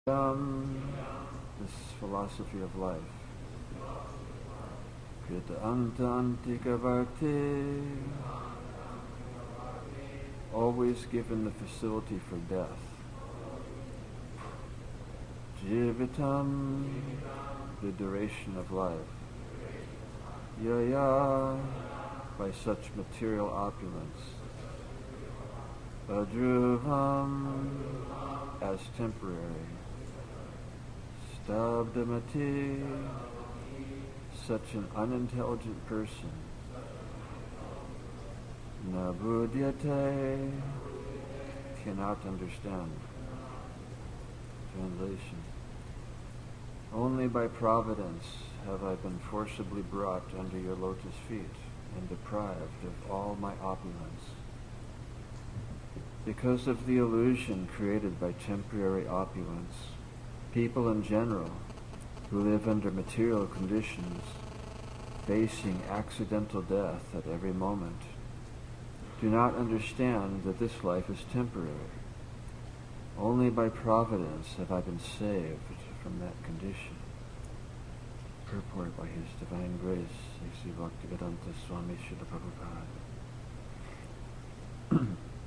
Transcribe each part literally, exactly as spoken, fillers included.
Um, this philosophy of life. Krita anta antika varte, always given the facility for death. Jivitam, the duration of life. Yaya, by such material opulence. Adruvam, as temporary. Stabdamati, such an unintelligent person. Nabudyate, cannot understand. Translation. Only by providence have I been forcibly brought under your lotus feet and deprived of all my opulence. Because of the illusion created by temporary opulence, people in general who live under material conditions, facing accidental death at every moment, do not understand that this life is temporary. Only by providence have I been saved from that condition. Purport by His Divine Grace, A C Bhaktivedanta Swami Srila Prabhupada.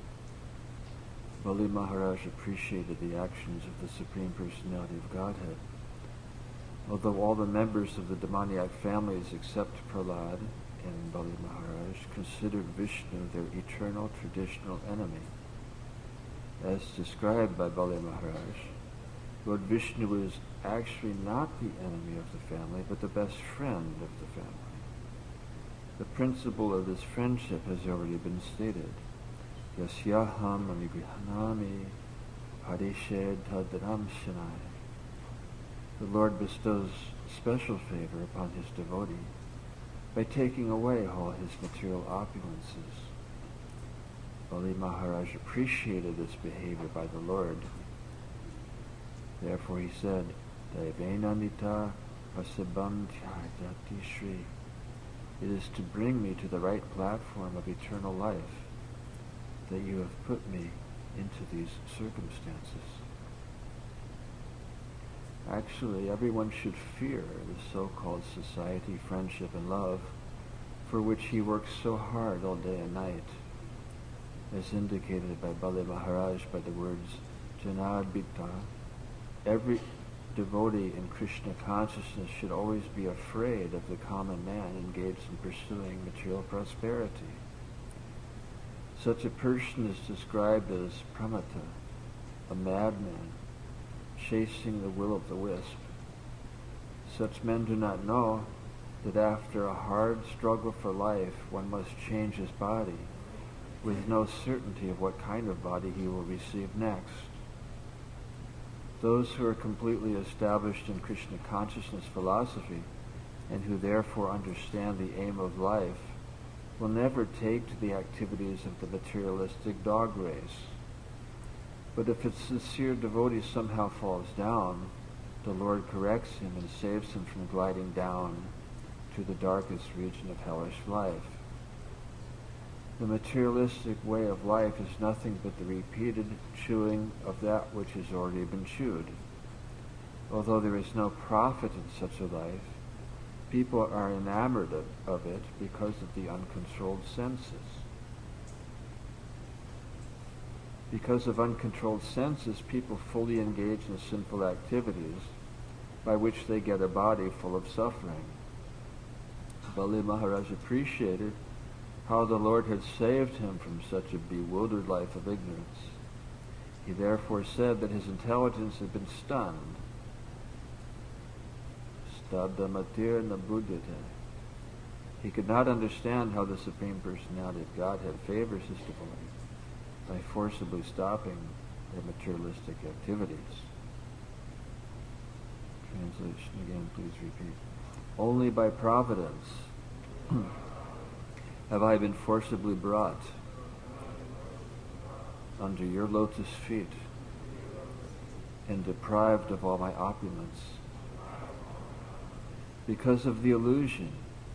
Bali Maharaj appreciated the actions of the Supreme Personality of Godhead. Although all the members of the demoniac families except Prahlad and Bali Maharaj considered Vishnu their eternal traditional enemy. As described by Bali Maharaj, Lord Vishnu is actually not the enemy of the family, but the best friend of the family. The principle of this friendship has already been stated. Yasyaham anigrihanami parished tadram shanai. The Lord bestows special favor upon His devotee by taking away all his material opulences. Bali Maharaj appreciated this behavior by the Lord. Therefore he said, Daivenanita Vasabam Tyajati Shri. It is to bring me to the right platform of eternal life that you have put me into these circumstances. Actually, everyone should fear the so-called society, friendship, and love for which he works so hard all day and night, as indicated by Bali Maharaj by the words Janadbita. Every devotee in Krishna consciousness should always be afraid of the common man engaged in pursuing material prosperity. Such a person is described as pramata, a madman, chasing the will-o'-the-wisp. Such men do not know that after a hard struggle for life, one must change his body, with no certainty of what kind of body he will receive next. Those who are completely established in Krishna consciousness philosophy, and who therefore understand the aim of life, will never take to the activities of the materialistic dog race. But if a sincere devotee somehow falls down, the Lord corrects him and saves him from gliding down to the darkest region of hellish life. The materialistic way of life is nothing but the repeated chewing of that which has already been chewed. Although there is no profit in such a life, people are enamored of, of it because of the uncontrolled senses. Because of uncontrolled senses, people fully engage in sinful activities by which they get a body full of suffering. Bali Maharaj appreciated how the Lord had saved him from such a bewildered life of ignorance. He therefore said that his intelligence had been stunned. Stabdamatir nabudyate. He could not understand how the Supreme Personality of Godhead favors his devotee by forcibly stopping their materialistic activities. Translation again, please repeat. Only by providence have I been forcibly brought under your lotus feet and deprived of all my opulence. Because of the illusion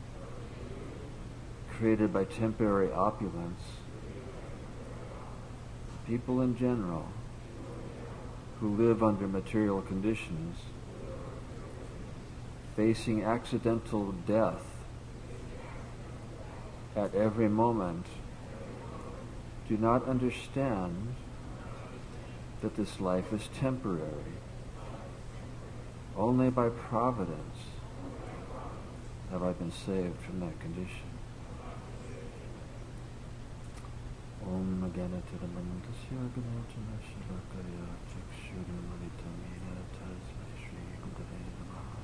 created by temporary opulence, people in general who live under material conditions, facing accidental death at every moment, do not understand that this life is temporary. Only by providence have I been saved from that condition. Om Ganatiramantasya Ganatana Shivakaya Chakshurumalitamina Tasmai Shri Gurave Namaha.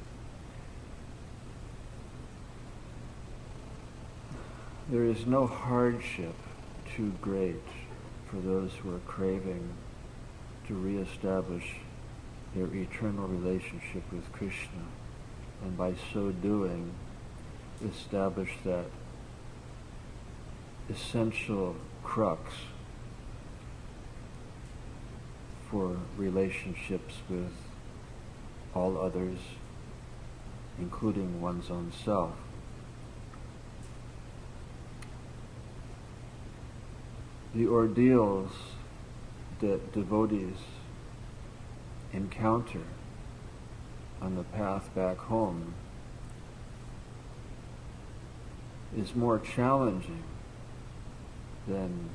There is no hardship too great for those who are craving to reestablish their eternal relationship with Krishna, and by so doing establish that essential crux for relationships with all others, including one's own self. The ordeals that devotees encounter on the path back home is more challenging than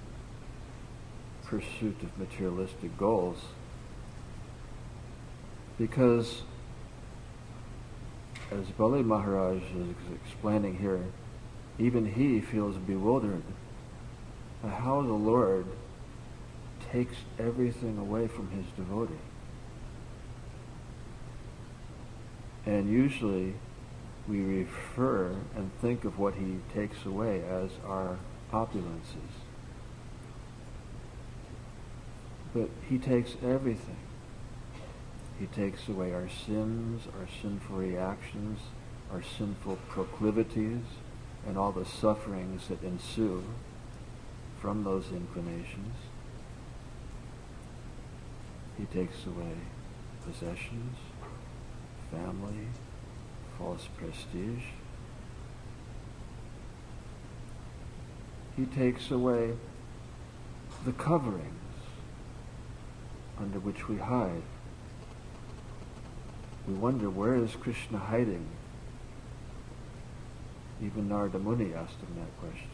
pursuit of materialistic goals, because, as Bali Maharaj is explaining here, even he feels bewildered by how the Lord takes everything away from his devotee. And usually we refer and think of what he takes away as our opulences. But he takes everything. He takes away our sins, our sinful reactions, our sinful proclivities, and all the sufferings that ensue from those inclinations. He takes away possessions, family, false prestige. He takes away the coverings under which we hide. We wonder, where is Krishna hiding? Even Narada Muni asked him that question,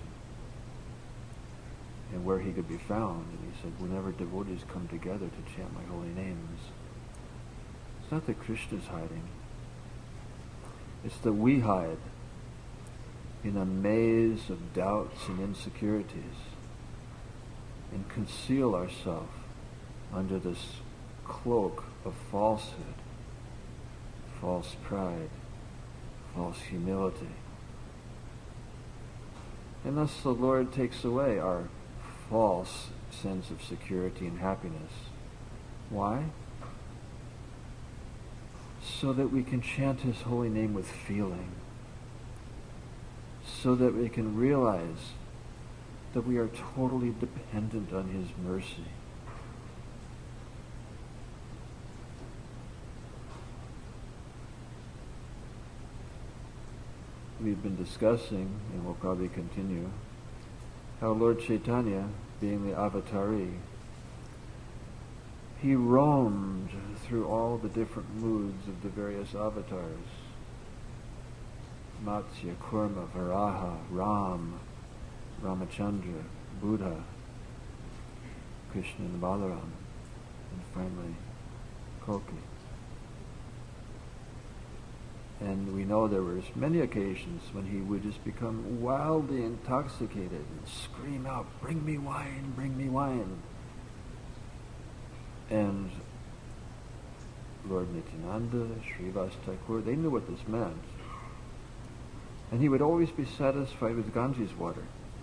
and where he could be found. And he said, whenever devotees come together to chant my holy names, it's not that Krishna's hiding, it's that we hide in a maze of doubts and insecurities and conceal ourselves under this cloak of falsehood, false pride, false humility. And thus the Lord takes away our false sense of security and happiness. Why? So that we can chant his holy name with feeling, so that we can realize that we are totally dependent on his mercy. We've been discussing, and we'll probably continue, how Lord Chaitanya, being the avatari, he roamed through all the different moods of the various avatars. Matsya, Kurma, Varaha, Ram, Ramachandra, Buddha, Krishna and Balaram, and finally Kalki. And we know there were many occasions when he would just become wildly intoxicated and scream out, "Bring me wine, bring me wine." And Lord Nityananda, Srivas Thakur, they knew what this meant. And he would always be satisfied with Ganges water,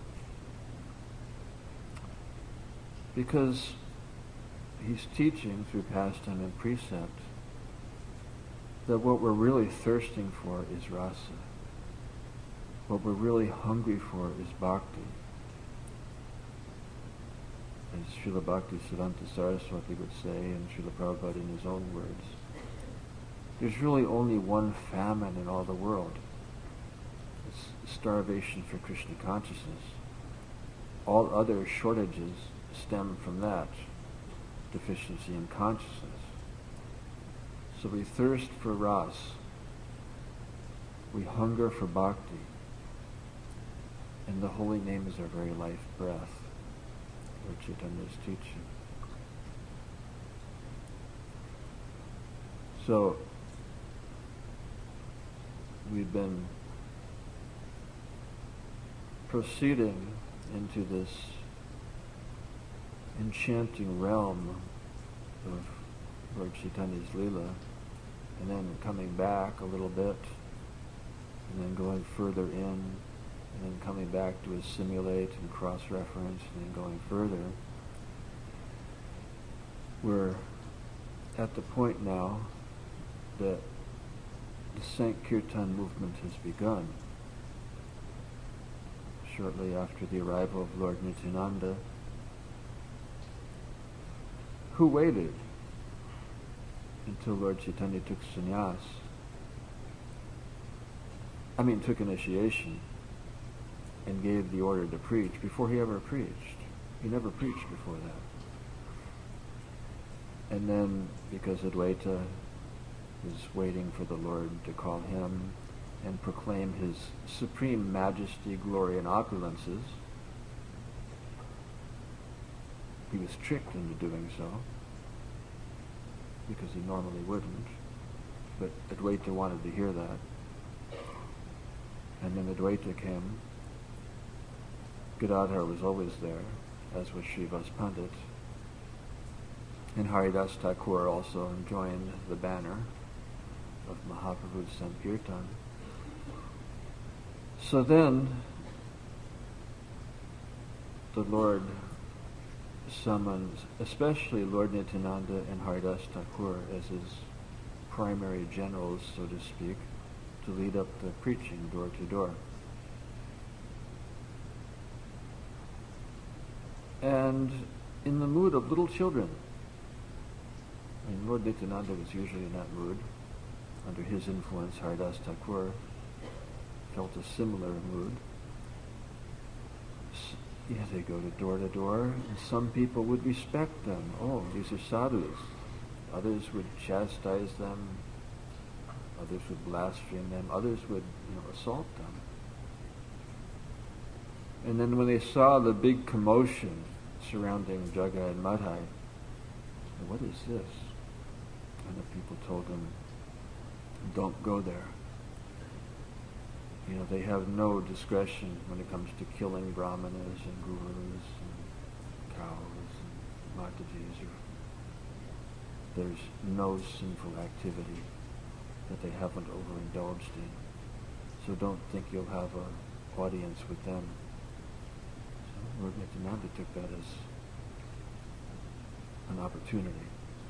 because he's teaching through pastime and precept that what we're really thirsting for is rasa. What we're really hungry for is bhakti. As Srila Bhakti Siddhanta Saraswati would say, and Srila Prabhupada in his own words, there's really only one famine in all the world. It's starvation for Krishna consciousness. All other shortages stem from that. deficiency in consciousness. So we thirst for ras. We hunger for bhakti. And the holy name is our very life breath, Lord Chaitanya's teaching. So, we've been proceeding into this enchanting realm of Lord Chaitanya's Leela, and then coming back a little bit, and then going further in, and then coming back to assimilate and cross-reference, and then going further. We're at the point now that the Sankirtan movement has begun. Shortly after the arrival of Lord Nityananda, who waited until Lord Chaitanya took sannyas, I mean took initiation, and gave the order to preach before he ever preached. He never preached before that. And then, because Advaita was waiting for the Lord to call him and proclaim his supreme majesty, glory, and opulences, he was tricked into doing so, because he normally wouldn't. But Advaita wanted to hear that. And then Advaita came. Gadadhar was always there, as was Srivas Pandit. And Haridas Thakur also joined the banner of Mahaprabhu's Sankirtan. So then, the Lord summons, especially Lord Nityananda and Haridas Thakur as his primary generals, so to speak, to lead up the preaching door to door. And in the mood of little children, I mean, Lord Nityananda was usually in that mood. Under his influence, Haridas Thakur felt a similar mood. S- yeah, they go to door to door, and some people would respect them. Oh, these are sadhus. Others would chastise them. Others would blaspheme them. Others would, you know, assault them. And then when they saw the big commotion surrounding Jaga and Madhai, what is this? And the people told them, don't go there. You know, they have no discretion when it comes to killing brahmanas and gurus and cows and matajis. There's no sinful activity that they haven't overindulged in. So don't think you'll have an audience with them. So Lord Nityananda took that as an opportunity.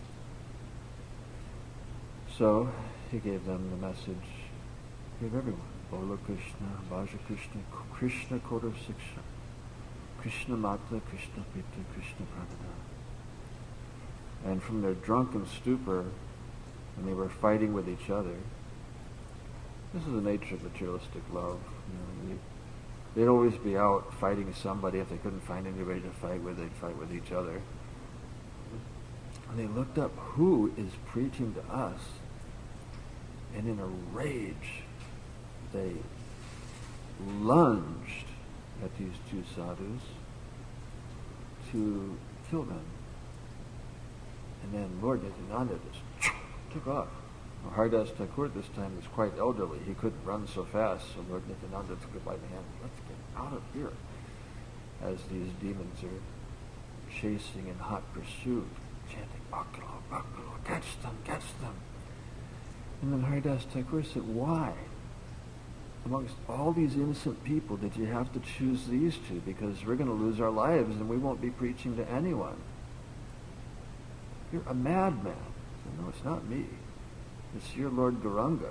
So he gave them the message, gave everyone, Bola Krishna, Bhaja Krishna, Krishna Koda Siksha, Krishna Mata, Krishna Pita, Krishna Pranada. And from their drunken stupor, when they were fighting with each other, this is the nature of materialistic love. You know, they, they'd always be out fighting somebody. If they couldn't find anybody to fight with, they'd fight with each other. And they looked up, who is preaching to us? And in a rage, they lunged at these two sadhus to kill them. And then Lord Nityananda just took off. Well, Haridas Thakur this time was quite elderly. He couldn't run so fast, so Lord Nityananda took him by the hand. Let's get out of here. As these demons are chasing in hot pursuit, chanting, Bhakalo, Bhakalo, catch them, catch them. And then Haridas Thakur said, why? Amongst all these innocent people, did you have to choose these two? Because we're going to lose our lives and we won't be preaching to anyone. You're a madman. I said, no, it's not me. It's your Lord Gauranga.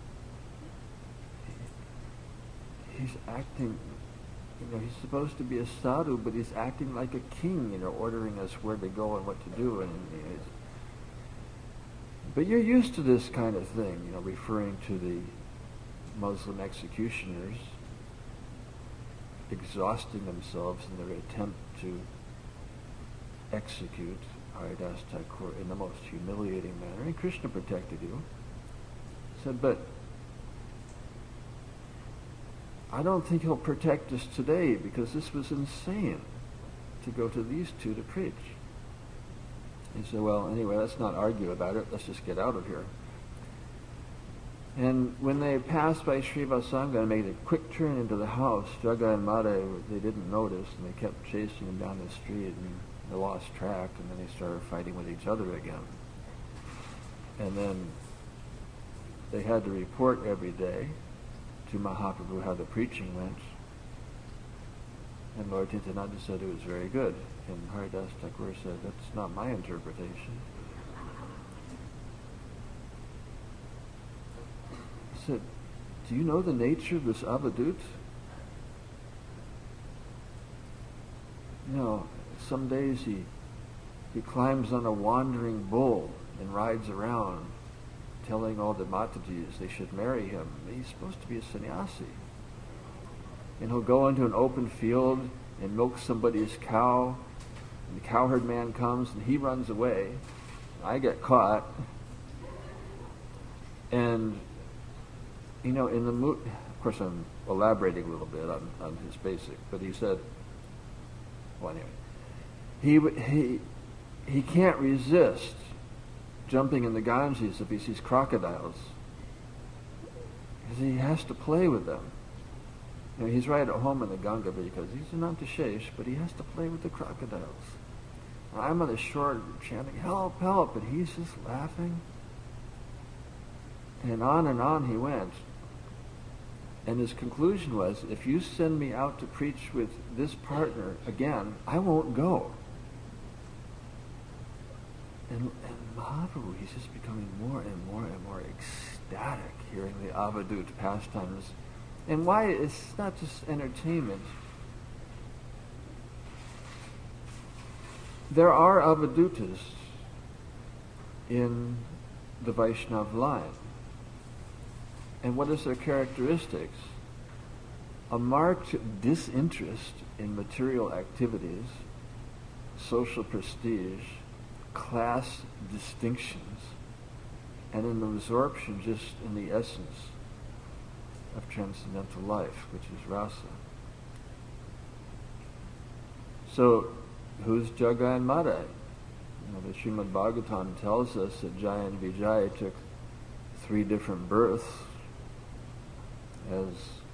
He, he's acting, you know, he's supposed to be a sadhu, but he's acting like a king, you know, ordering us where to go and what to do. And you know, but you're used to this kind of thing, you know, referring to the Muslim executioners exhausting themselves in their attempt to execute Haridas Thakur in the most humiliating manner, and Krishna protected you. He said, but I don't think he'll protect us today because this was insane to go to these two to preach. He said, well, anyway, let's not argue about it. Let's just get out of here. And when they passed by Srivasanga and made a quick turn into the house, Jagai and Madai, they didn't notice, and they kept chasing him down the street, and they lost track, and then they started fighting with each other again. And then they had to report every day to Mahaprabhu how the preaching went. And Lord Nityananda said it was very good. And Haridas Thakur said, that's not my interpretation. He said, do you know the nature of this avadut? You know, some days he he climbs on a wandering bull and rides around telling all the Matajis they should marry him. He's supposed to be a sannyasi. And he'll go into an open field and milk somebody's cow, and the cowherd man comes and he runs away. I get caught. And, you know, in the mood, of course I'm elaborating a little bit on, on his basic, but he said, well anyway, he, he, he can't resist jumping in the Ganges if he sees crocodiles, because he has to play with them. You know, he's right at home in the Ganga because he's an Antashesh, but he has to play with the crocodiles. And I'm on the shore chanting, help, help, and he's just laughing. And on and on he went. And his conclusion was, if you send me out to preach with this partner again, I won't go. And, and Mahaprabhu, he's just becoming more and more and more ecstatic hearing the avadut pastimes. And why it's not just entertainment. There are avadutas in the Vaishnav line. And what is their characteristics? A marked disinterest in material activities, social prestige, class distinctions, and an absorption just in the essence of transcendental life, which is rasa. So, who's Jagai and Madai? You know, the Srimad Bhagavatam tells us that Jaya and Vijaya took three different births as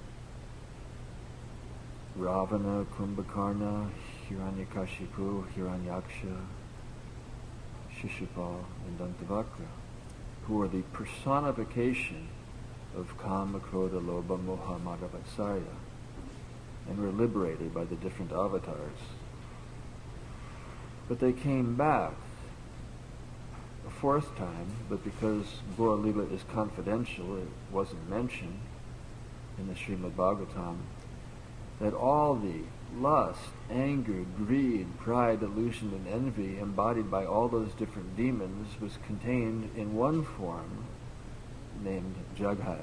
Ravana, Kumbhakarna, Hiranyakashipu, Hiranyaksha, Shishupal, and Dantavakra, who are the personification of Kama, Krodha, Lobha, Moha, Mada, Vatsarya, and were liberated by the different avatars. But they came back a fourth time, but because Gaur Lila is confidential, it wasn't mentioned in the Srimad Bhagavatam, that all the lust, anger, greed, pride, delusion, and envy embodied by all those different demons was contained in one form named Jagai.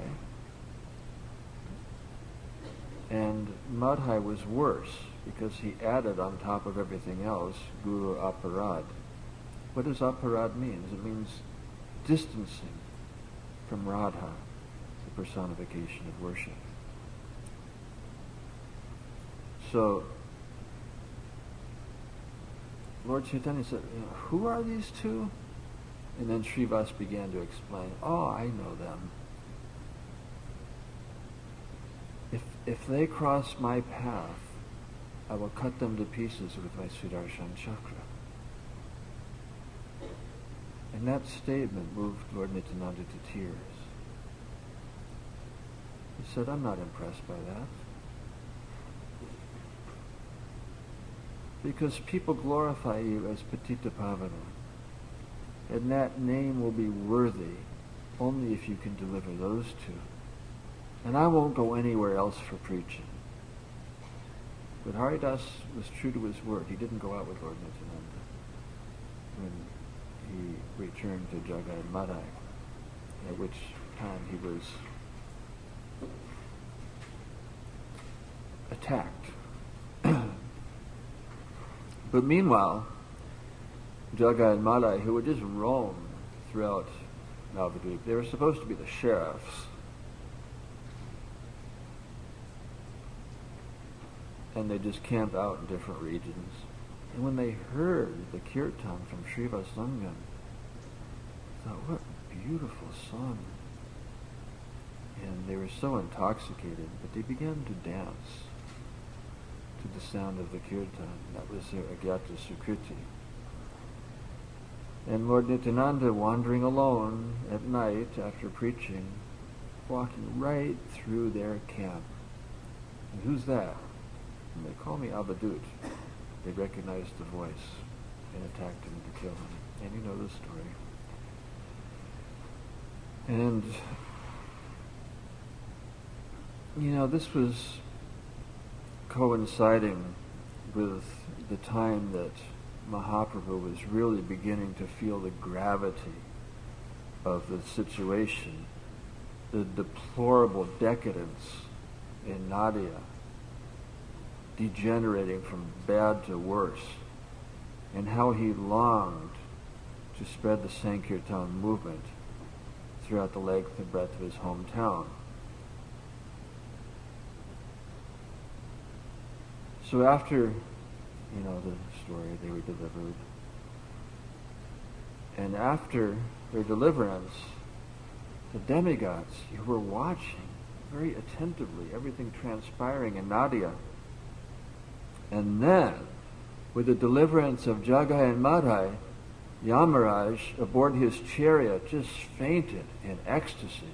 And Madhai was worse because he added on top of everything else Guru Aparad. What does Aparad mean? It means distancing from Radha, the personification of worship. So Lord Chaitanya said, who are these two? And then Srivas began to explain, oh, I know them. If if they cross my path, I will cut them to pieces with my Sudarshan Chakra. And that statement moved Lord Nityananda to tears. He said, I'm not impressed by that. Because people glorify you as Patita Pavana. And that name will be worthy only if you can deliver those two. And I won't go anywhere else for preaching. But Haridas was true to his word. He didn't go out with Lord Nityananda when he returned to Jagai and Madai, at which time he was attacked. But meanwhile, Jagai and Madai, who would just roam throughout Navadvip. They were supposed to be the sheriffs. And they just camp out in different regions. And when they heard the kirtan from Sriva Sangam, I thought, what a beautiful song. And they were so intoxicated, but they began to dance to the sound of the kirtan. That was their Agyata Sukriti. And Lord Nityananda, wandering alone at night after preaching, walking right through their camp. And who's that? And they call me Avadut. They recognized the voice and attacked him to kill him. And you know the story. And, you know, this was coinciding with the time that Mahaprabhu was really beginning to feel the gravity of the situation, the deplorable decadence in Nadia, degenerating from bad to worse, and how he longed to spread the Sankirtan movement throughout the length and breadth of his hometown. So after, you know, the story, they were delivered. And after their deliverance, the demigods who were watching very attentively everything transpiring in Nadia. And then, with the deliverance of Jagai and Madai, Yamaraj, aboard his chariot, just fainted in ecstasy.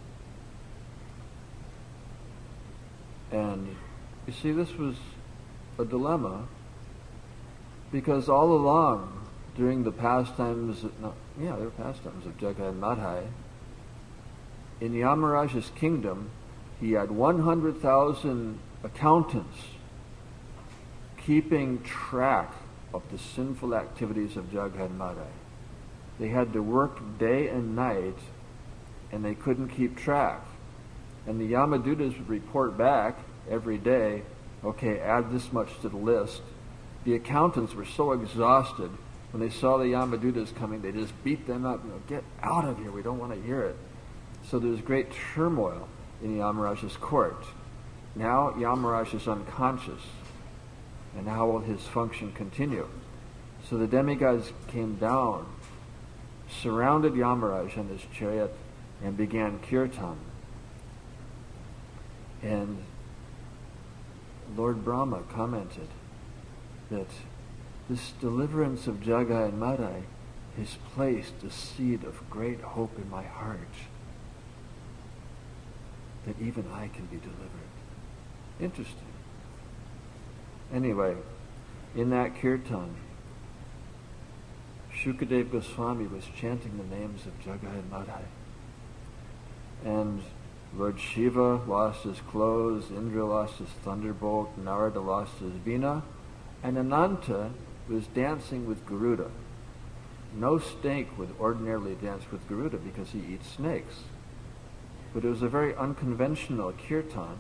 And you see, this was a dilemma, because all along, during the pastimes, no, yeah, there were pastimes of Jagai and Madai, in Yamaraj's kingdom, he had one hundred thousand accountants keeping track of the sinful activities of Jagai and Madai. They had to work day and night, and they couldn't keep track. And the Yamadutas would report back every day, okay, add this much to the list. The accountants were so exhausted, when they saw the Yamadutas coming, they just beat them up, you know, get out of here, we don't want to hear it. So there was great turmoil in Yamaraj's court. Now Yamaraj is unconscious, and how will his function continue? So the demigods came down, surrounded Yamaraj and his chariot, and began kirtan. And Lord Brahma commented that this deliverance of Jagai and Madai has placed a seed of great hope in my heart, that even I can be delivered. Interesting. Anyway, in that kirtan, Shukadev Goswami was chanting the names of Jagai and Madai. And Lord Shiva lost his clothes, Indra lost his thunderbolt, Narada lost his veena, and Ananta was dancing with Garuda. No snake would ordinarily dance with Garuda because he eats snakes. But it was a very unconventional kirtan.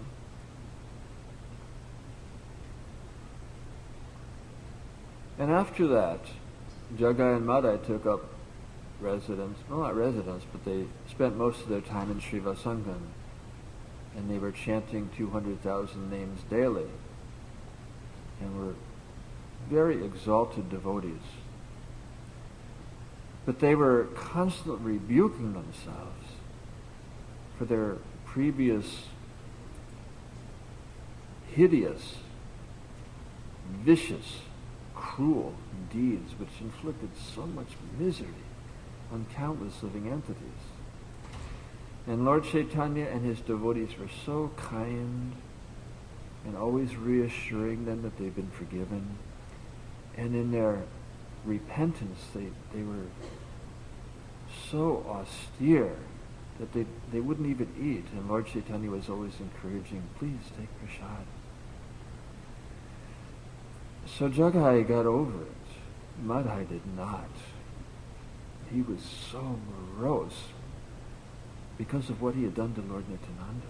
And after that, Jagai and Madai took up residence, well not residence, but they spent most of their time in Srivasangam. And they were chanting two hundred thousand names daily. And were very exalted devotees. But they were constantly rebuking themselves for their previous hideous, vicious, cruel deeds which inflicted so much misery on countless living entities. And Lord Chaitanya and his devotees were so kind and always reassuring them that they've been forgiven. And in their repentance, they, they were so austere that they, they wouldn't even eat. And Lord Chaitanya was always encouraging, please take prasad. So Jagai got over it. Madhai did not. He was so morose because of what he had done to Lord Nityananda.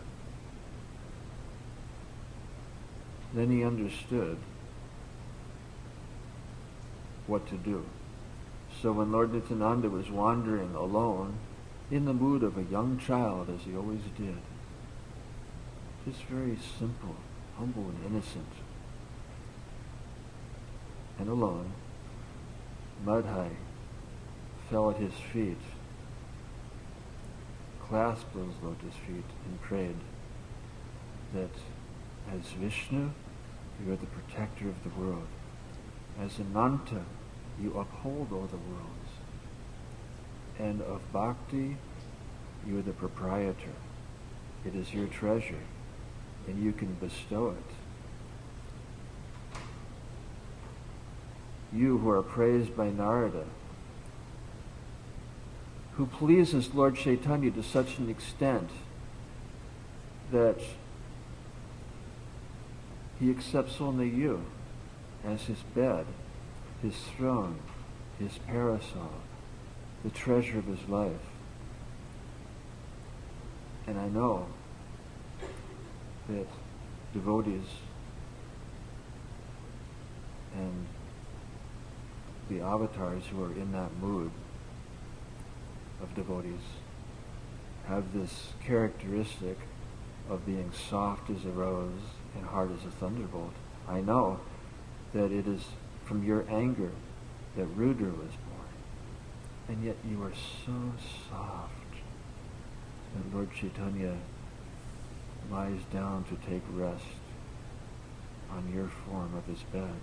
Then he understood what to do. So when Lord Nityananda was wandering alone, in the mood of a young child, as he always did, just very simple, humble, and innocent, and alone, Madhai fell at his feet, clasped those lotus feet, and prayed that as Vishnu, you are the protector of the world. As Ananta, you uphold all the worlds. And of Bhakti, you are the proprietor. It is your treasure, and you can bestow it. You who are praised by Narada, who pleases Lord Chaitanya to such an extent that he accepts only you as his bed, his throne, his parasol, the treasure of his life. And I know that devotees and the avatars who are in that mood of devotees have this characteristic of being soft as a rose and hard as a thunderbolt. I know that it is from your anger that Rudra was born, and yet you are so soft that Lord Chaitanya lies down to take rest on your form of his bed.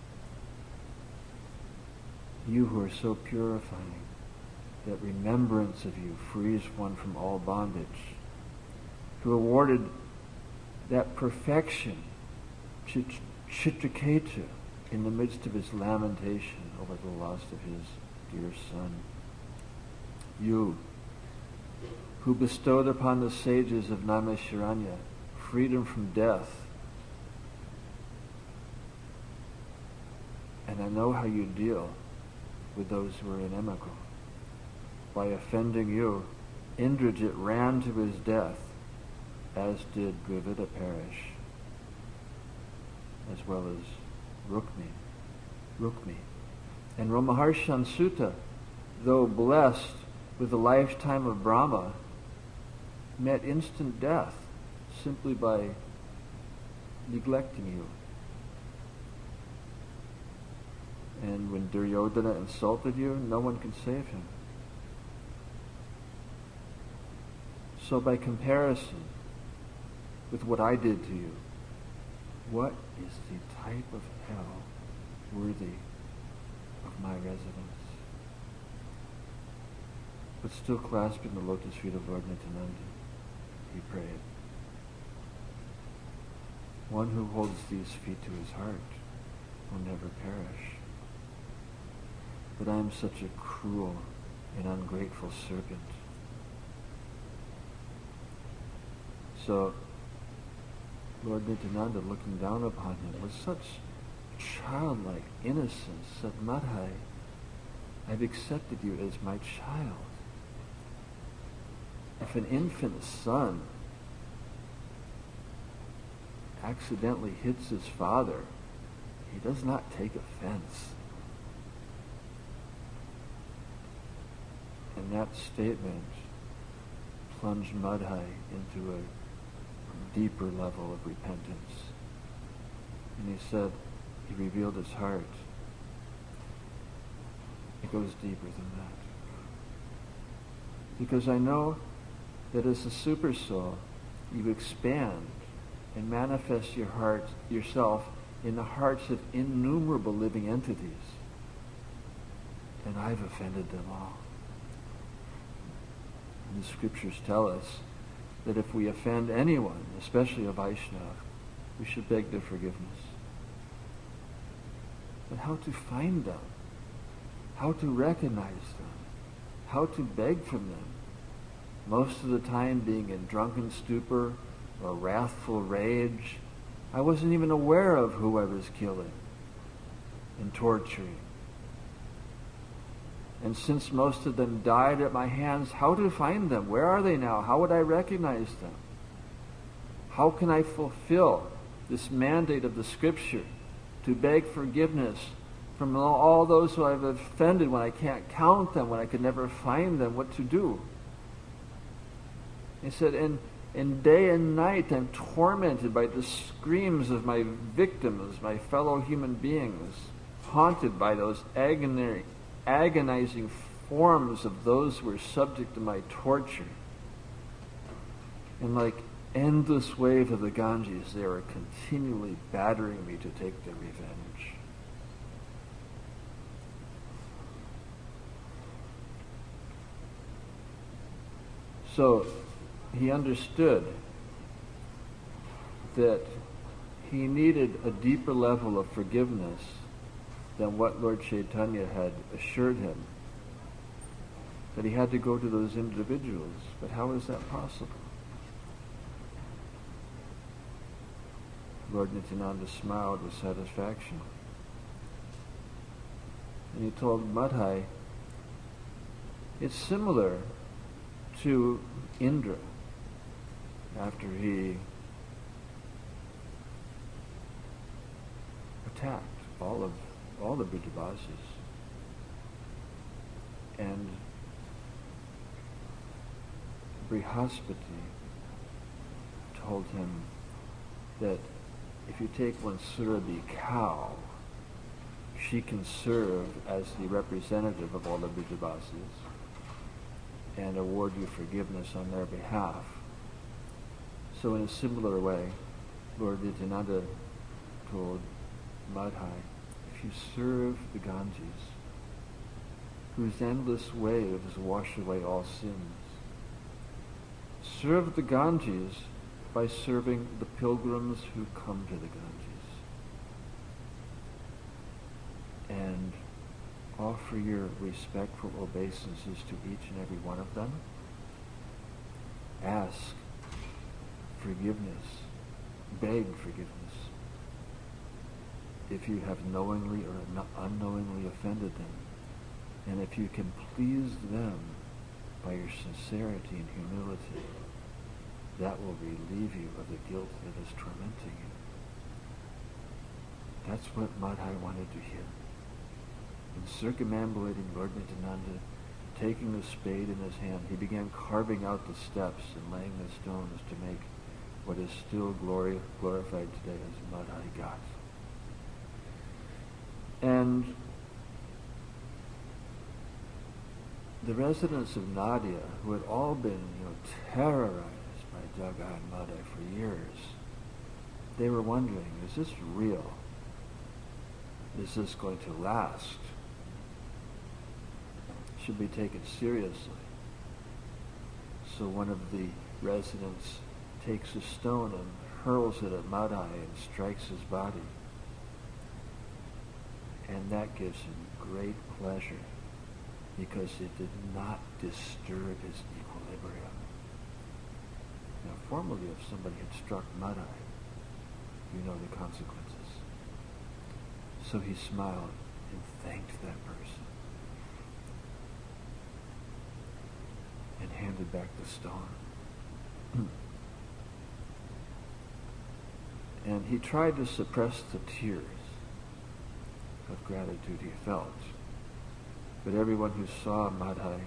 You who are so purifying that remembrance of you frees one from all bondage, who awarded that perfection to Chitraketu in the midst of his lamentation over the loss of his dear son. You who bestowed upon the sages of Naimisharanya freedom from death. And I know how you deal with those who are inimical. By offending you, Indrajit ran to his death, as did Dravida Parish, as well as Rukmi. Rukmi. And Ramaharshan Sutta, though blessed with the lifetime of Brahma, met instant death simply by neglecting you. And when Duryodhana insulted you, no one could save him. So by comparison with what I did to you, what is the type of hell worthy of my residence? But still clasping the lotus feet of Lord Nityananda, he prayed. One who holds these feet to his heart will never perish. But I am such a cruel and ungrateful serpent. So, Lord Nityananda, looking down upon him with such childlike innocence, said, Madhai, I've accepted you as my child. If an infant son accidentally hits his father, he does not take offense. And that statement plunged Madhai into a deeper level of repentance. And he said, he revealed his heart. It goes deeper than that. Because I know that as a super soul, you expand and manifest your heart, yourself, in the hearts of innumerable living entities. And I've offended them all. And the scriptures tell us that if we offend anyone, especially a Vaishnava, we should beg their forgiveness. But how to find them? How to recognize them? How to beg from them? Most of the time being in drunken stupor or wrathful rage, I wasn't even aware of who I was killing and torturing. And since most of them died at my hands, how to find them? Where are they now? How would I recognize them? How can I fulfill this mandate of the scripture to beg forgiveness from all those who I've offended, when I can't count them, when I could never find them, what to do. He said, and, and day and night I'm tormented by the screams of my victims, my fellow human beings, haunted by those agony, agonizing forms of those who are subject to my torture. And like endless wave of the Ganges, they are continually battering me to take their revenge. So he understood that he needed a deeper level of forgiveness than what Lord Chaitanya had assured him. That he had to go to those individuals. But how is that possible? Lord Nityananda smiled with satisfaction. And he told Madhai, it's similar to Indra after he attacked all of all the Brijabasis. And Brihaspati told him that if you take one Surabhi cow, she can serve as the representative of all the Brijabasis and award you forgiveness on their behalf. So in a similar way, Lord Nityananda told Madhai, if you serve the Ganges, whose endless waves wash away all sins, serve the Ganges by serving the pilgrims who come to the Ganges, and offer your respectful obeisances to each and every one of them. Ask forgiveness, beg forgiveness if you have knowingly or unknowingly offended them, and if you can please them by your sincerity and humility, that will relieve you of the guilt that is tormenting you. That's what Madhai wanted to hear. And circumambulating Lord Nityananda, taking the spade in his hand, he began carving out the steps and laying the stones to make what is still glory, glorified today as Madhai Ghat. And the residents of Nadia, who had all been, you know, terrorized by Jaga and Madhai for years, they were wondering, is this real? Is this going to last? Should we take it seriously? So one of the residents takes a stone and hurls it at Madhai and strikes his body. And that gives him great pleasure, because it did not disturb his equilibrium. Now, formerly, if somebody had struck Madhai, you know the consequences. So he smiled and thanked that person and handed back the stone. And he tried to suppress the tears of gratitude he felt. But everyone who saw Madhai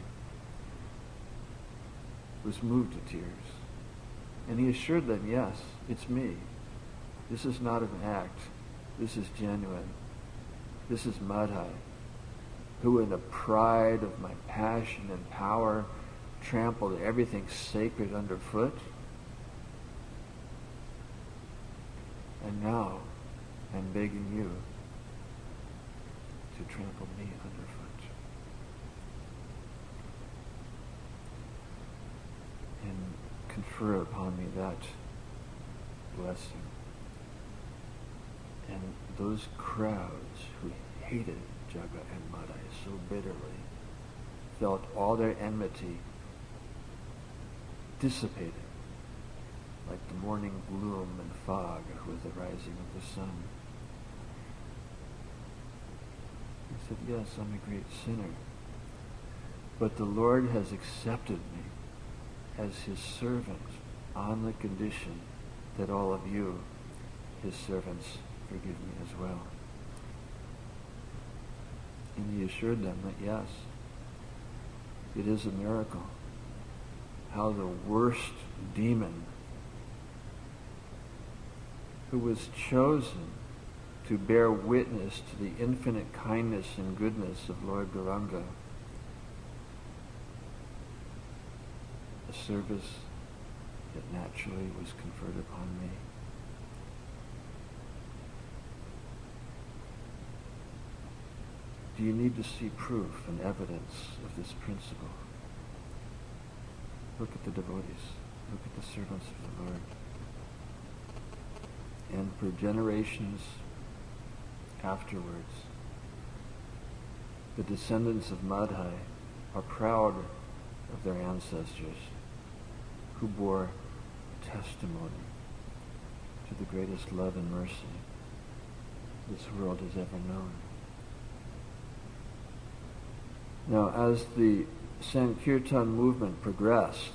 was moved to tears. And he assured them, yes, it's me. This is not an act. This is genuine. This is Madhai, who in the pride of my passion and power trampled everything sacred underfoot. And now I'm begging you to trample me underfoot and confer upon me that blessing. And those crowds who hated Jaga and Madhai so bitterly felt all their enmity dissipated like the morning gloom and fog with the rising of the sun. He said, yes, I'm a great sinner, but the Lord has accepted me as his servant on the condition that all of you, his servants, forgive me as well. And he assured them that yes, it is a miracle how the worst demon who was chosen to bear witness to the infinite kindness and goodness of Lord Gauranga, a service that naturally was conferred upon me. Do you need to see proof and evidence of this principle? Look at the devotees. Look at the servants of the Lord. And for generations afterwards, the descendants of Madhai are proud of their ancestors who bore testimony to the greatest love and mercy this world has ever known. Now, as the Sankirtan movement progressed,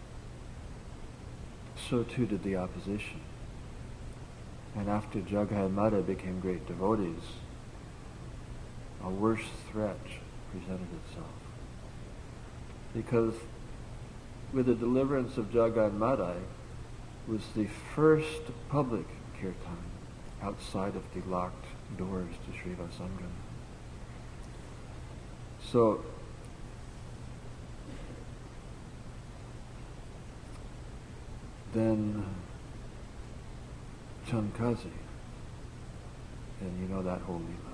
so too did the opposition. And after Jagai Mata became great devotees, a worse threat presented itself. Because with the deliverance of Jagai Mata was the first public kirtan outside of the locked doors to Sriva Sangam. So, then Chankazi, and you know that whole Leela.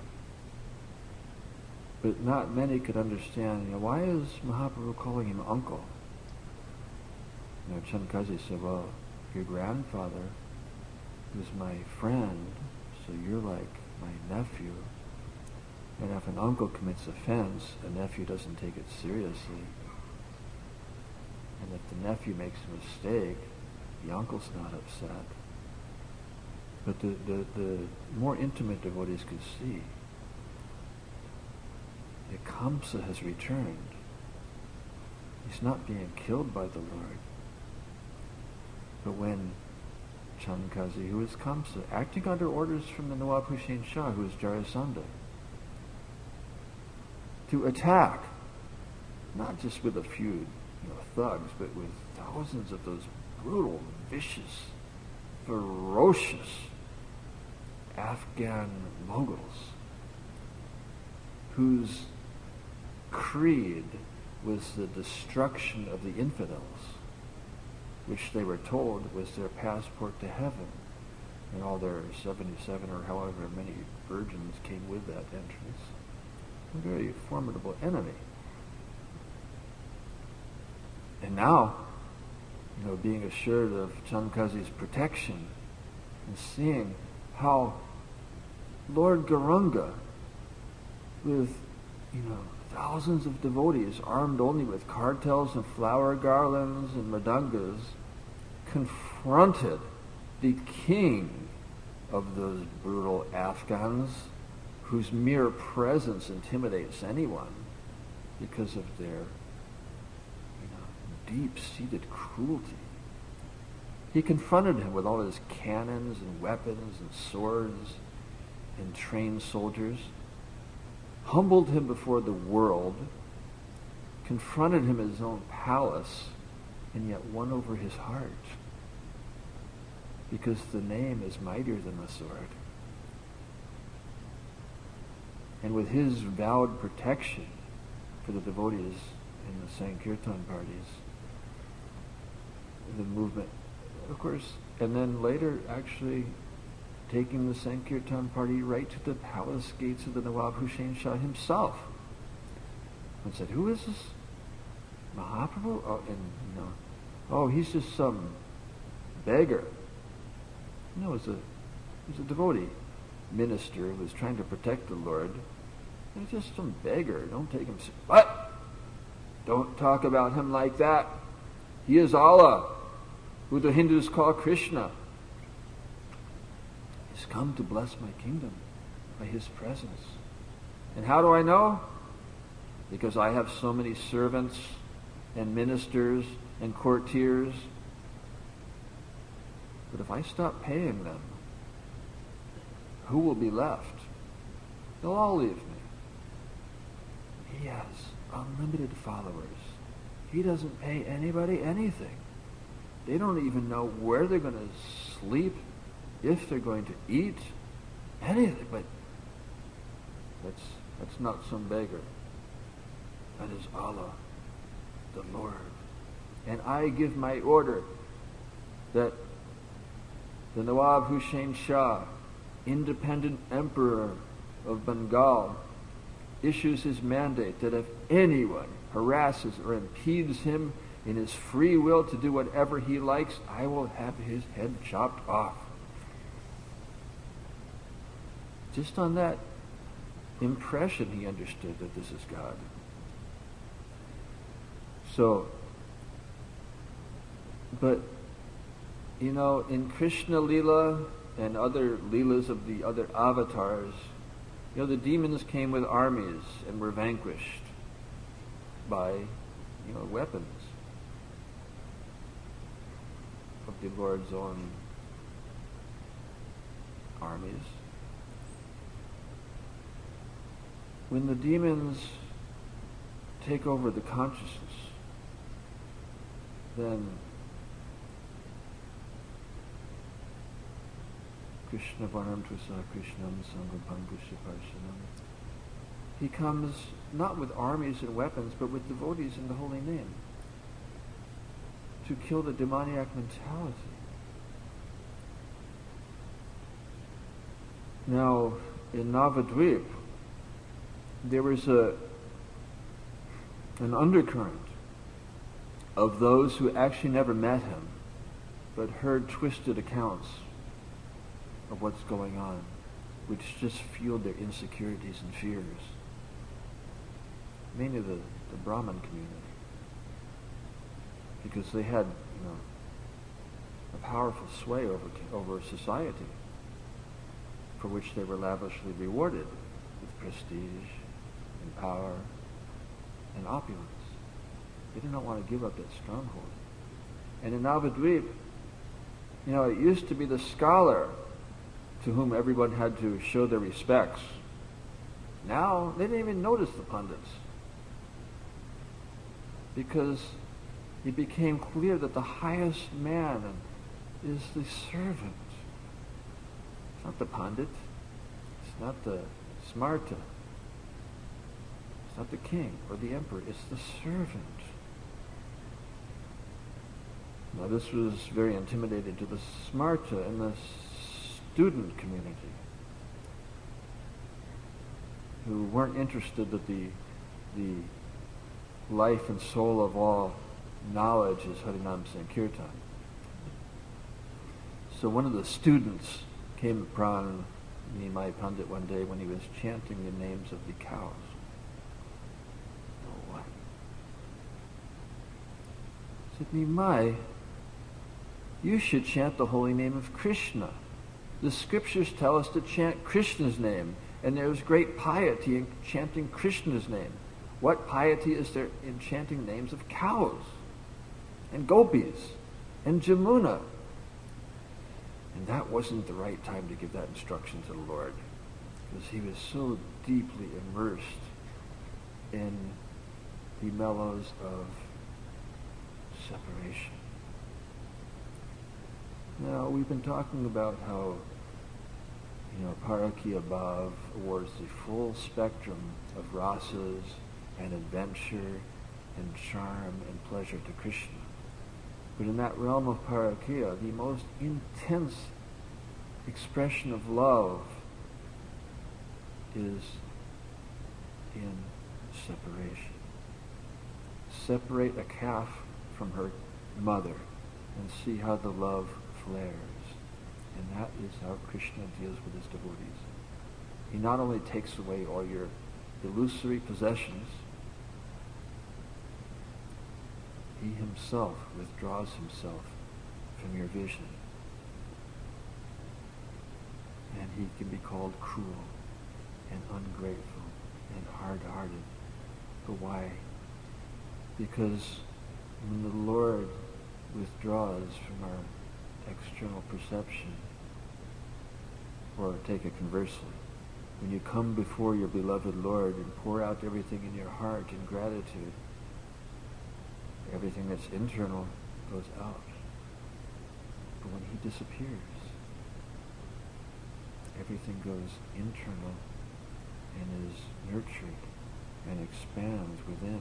But not many could understand, you know, why is Mahaprabhu calling him uncle? You know, Chankazi said, well, your grandfather was my friend, so you're like my nephew. And if an uncle commits offense, a nephew doesn't take it seriously. And if the nephew makes a mistake, the uncle's not upset. But the, the, the more intimate devotees could see that Kamsa has returned. He's not being killed by the Lord. But when Chankazi, who is Kamsa, acting under orders from the Nawab Hussain Shah, who is Jarasandha, to attack, not just with a few you know, thugs, but with thousands of those brutal, vicious, ferocious Afghan Mughals, whose creed was the destruction of the infidels, which they were told was their passport to heaven, and all their seventy-seven or however many virgins came with that entrance. A very formidable enemy. And now, you know, being assured of Chankazi's protection and seeing how Lord Gauranga, with, you know, thousands of devotees armed only with kartals and flower garlands and mridangas, confronted the king of those brutal Afghans, whose mere presence intimidates anyone because of their, you know, deep-seated cruelty. He confronted him with all his cannons and weapons and swords and trained soldiers, humbled him before the world, confronted him in his own palace, and yet won over his heart, because the name is mightier than the sword. And with his vowed protection for the devotees in the Sankirtan parties, the movement, of course, and then later actually taking the Sankirtan party right to the palace gates of the Nawab Hussain Shah himself, and said, "Who is this? Mahaprabhu?" Oh, and you know, oh, he's just some beggar. No, he's a he's a devotee minister who was trying to protect the Lord. He's just some beggar. Don't take him. What? Don't talk about him like that. He is Allah, who the Hindus call Krishna. He's come to bless my kingdom by his presence. And how do I know? Because I have so many servants and ministers and courtiers. But if I stop paying them, who will be left? They'll all leave me. he has unlimited followers. He doesn't pay anybody anything. They don't even know where they're going to sleep, if they're going to eat, anything. But that's, that's not some beggar. That is Allah, the Lord. And I give my order that the Nawab Hussein Shah, independent emperor of Bengal, issues his mandate that if anyone harasses or impedes him in his free will to do whatever he likes, I will have his head chopped off. Just on that impression, he understood that this is God. So, but, you know, in Krishna Leela and other Leelas of the other avatars, you know, the demons came with armies and were vanquished by, you know, weapons of the Lord's own armies. When the demons take over the consciousness, then Krishna Varnam Tvasa Krishnam Sangapam Gushaparshanam. He comes not with armies and weapons, but with devotees in the holy name to kill the demoniac mentality. Now, in Navadvip, there was a an undercurrent of those who actually never met him, but heard twisted accounts of what's going on, which just fueled their insecurities and fears. Mainly the, the Brahmin community, because they had, you know, a powerful sway over over society, for which they were lavishly rewarded with prestige and power and opulence. They did not want to give up that stronghold. And in Navadvip, you know, it used to be the scholar to whom everyone had to show their respects. Now, they didn't even notice the pundits, because it became clear that the highest man is the servant. It's not the pundit. It's not the smarta. It's not the king or the emperor. It's the servant. Now, this was very intimidating to the smarta and the student community, who weren't interested that the the life and soul of all knowledge is Harinam Sankirtan. So one of the students came upon Nimai Pandit one day when he was chanting the names of the cows. Oh, what? He said, Nimai, you should chant the holy name of Krishna. The scriptures tell us to chant Krishna's name, and there is great piety in chanting Krishna's name. What piety is there in chanting names of cows and gopis and Jamuna? And that wasn't the right time to give that instruction to the Lord, because he was so deeply immersed in the mellows of separation. Now, we've been talking about how, you know, Parakya Bhav awards the full spectrum of rasas and adventure and charm and pleasure to Krishna. But in that realm of Parakya, the most intense expression of love is in separation. Separate a calf from her mother and see how the love flares. And that is how Krishna deals with his devotees. He not only takes away all your illusory possessions, he himself withdraws himself from your vision. And he can be called cruel and ungrateful and hard-hearted. But why? Because when the Lord withdraws from our external perception, or take it conversely, when you come before your beloved Lord and pour out everything in your heart in gratitude, everything that's internal goes out. But when he disappears, everything goes internal and is nurtured and expands within.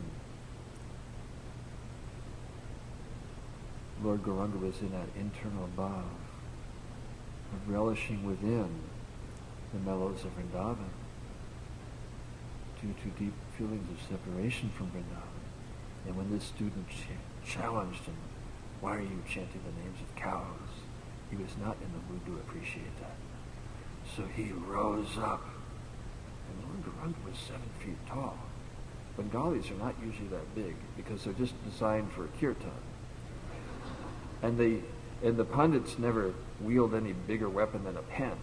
Lord Gauranga was in that internal bhav of relishing within the mellows of Vrindavan due to deep feelings of separation from Vrindavan. And when this student ch- challenged him, why are you chanting the names of cows? He was not in the mood to appreciate that. So he rose up. And Lord Gauranga was seven feet tall. Bengalis are not usually that big because they're just designed for a kirtan. And the, and the pundits never wield any bigger weapon than a pen.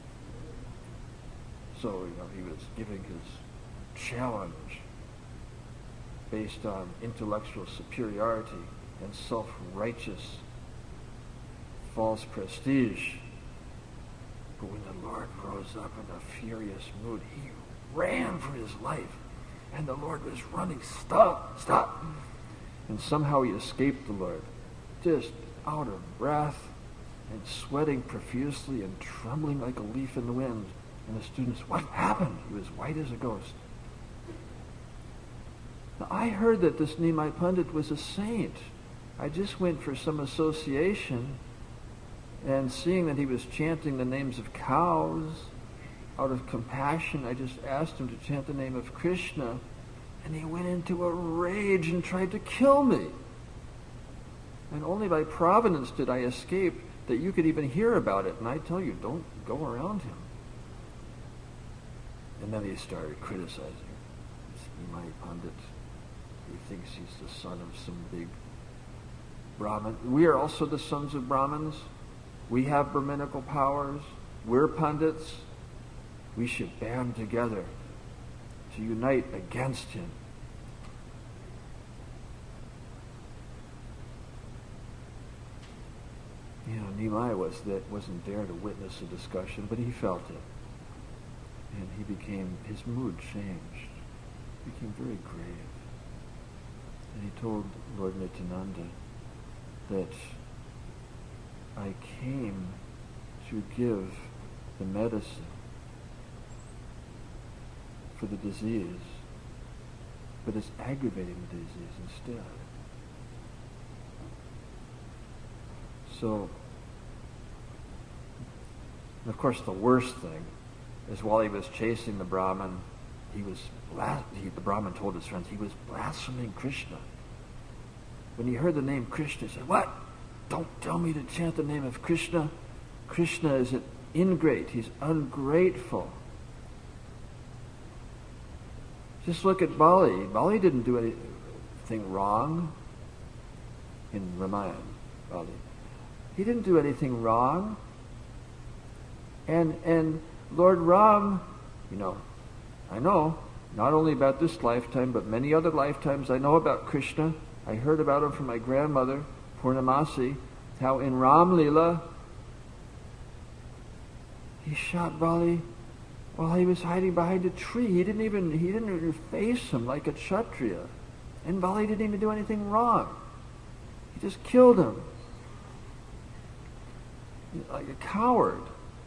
So, you know, he was giving his challenge based on intellectual superiority and self-righteous false prestige. But when the Lord rose up in a furious mood, he ran for his life. And the Lord was running, stop, stop. And somehow he escaped the Lord, just out of breath and sweating profusely and trembling like a leaf in the wind. And the students, what happened? He was white as a ghost. Now, I heard that this Nimai Pandit was a saint. I just went for some association, and seeing that he was chanting the names of cows, out of compassion, I just asked him to chant the name of Krishna, and he went into a rage and tried to kill me. And only by providence did I escape that you could even hear about it. And I tell you, don't go around him. And then he started criticizing this Nimai Pandit. He thinks he's the son of some big Brahmin. We are also the sons of Brahmins. We have Brahminical powers. We're Pandits. We should band together to unite against him. You know, Nimai was that wasn't there to witness a discussion, but he felt it. And he became, his mood changed. He became very grave. And he told Lord Nityananda that I came to give the medicine for the disease, but it's aggravating the disease instead. So, of course, the worst thing is while he was chasing the Brahmin, he was blas- he, the Brahmin told his friends he was blaspheming Krishna. When he heard the name Krishna, he said, "What? Don't tell me to chant the name of Krishna. Krishna is an ingrate. He's ungrateful." Just look at Bali. Bali didn't do anything wrong in Ramayana. Bali. He didn't do anything wrong. And and Lord Ram, you know, I know, not only about this lifetime, but many other lifetimes I know about Krishna. I heard about him from my grandmother, Purnamasi, how in Ram Lila, he shot Bali while he was hiding behind a tree. He didn't even he didn't even face him like a Kshatriya. And Bali didn't even do anything wrong. He just killed him. Like a coward.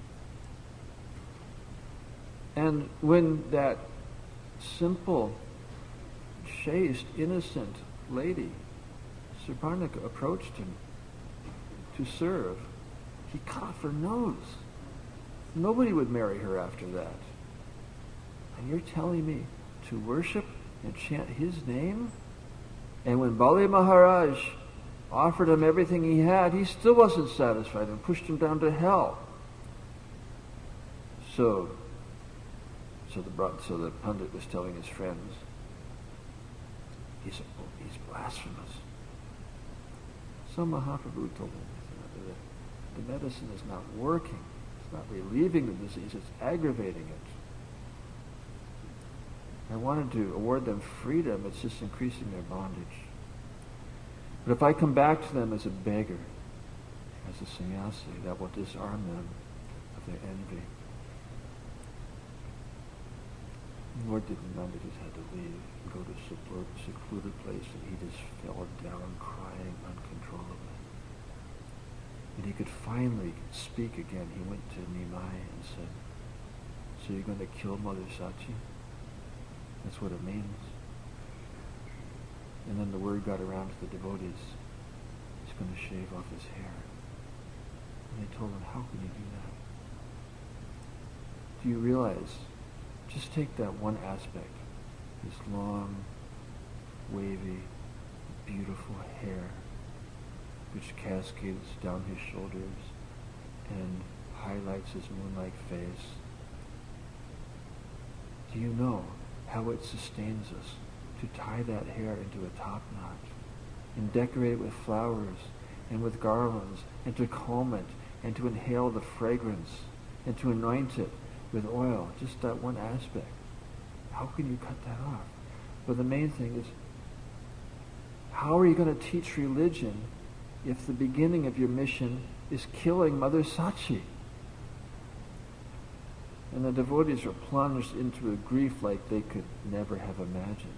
And when that simple, chaste, innocent lady, Suparnika, approached him to serve, he cut off her nose. Nobody would marry her after that. And you're telling me to worship and chant his name? And when Bali Maharaj offered him everything he had, he still wasn't satisfied and pushed him down to hell. So, so the so the Pandit was telling his friends, he's he's blasphemous. So Mahaprabhu told him, the, the medicine is not working. It's not relieving the disease, it's aggravating it. I wanted to award them freedom, it's just increasing their bondage. But if I come back to them as a beggar, as a sannyasi, that will disarm them of their envy. The Lord didn't mind, he just had to leave and go to a secluded place, and he just fell down crying uncontrollably. And he could finally speak again. He went to Nimai and said, "So you're going to kill Mother Sachi? That's what it means." And then the word got around to the devotees, he's going to shave off his hair. And they told him, "How can you do that?" Do you realize, just take that one aspect, this long, wavy, beautiful hair, which cascades down his shoulders and highlights his moon-like face. Do you know how it sustains us to tie that hair into a top knot and decorate it with flowers and with garlands and to comb it and to inhale the fragrance and to anoint it with oil? Just that one aspect. How can you cut that off? But the main thing is, how are you going to teach religion if the beginning of your mission is killing Mother Sachi? And the devotees are plunged into a grief like they could never have imagined.